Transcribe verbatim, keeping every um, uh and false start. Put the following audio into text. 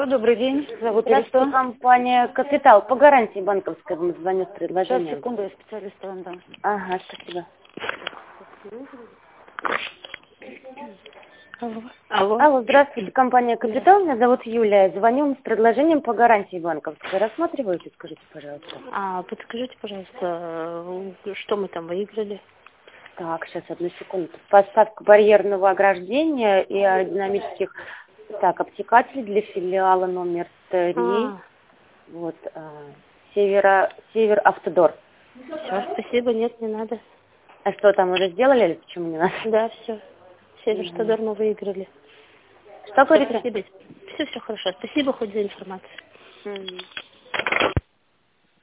Добрый день, зовут Здравствуйте, Ирина. компания «Капитал». По гарантии банковской вам звоню с Сейчас, предложением. секунду, я специалиста вам дам. Ага, спасибо. Алло. Алло. Алло, здравствуйте, компания «Капитал». Меня зовут Юлия. Звоню вам с предложением по гарантии банковской. Рассматриваете, скажите, пожалуйста. А подскажите, пожалуйста, что мы там выиграли? Так, сейчас, одну секунду. Поставка барьерного ограждения и аэродинамических... Так, обтекатель для филиала номер три. А, Вот, а, Севера, Север Автодор. все, спасибо, нет, не надо. А что там уже сделали или почему не надо? Да, все. Север Мгм. Штадор мы выиграли. Что Всё, говорите? спасибо. Все, все хорошо. Спасибо хоть за информацию. Мгм.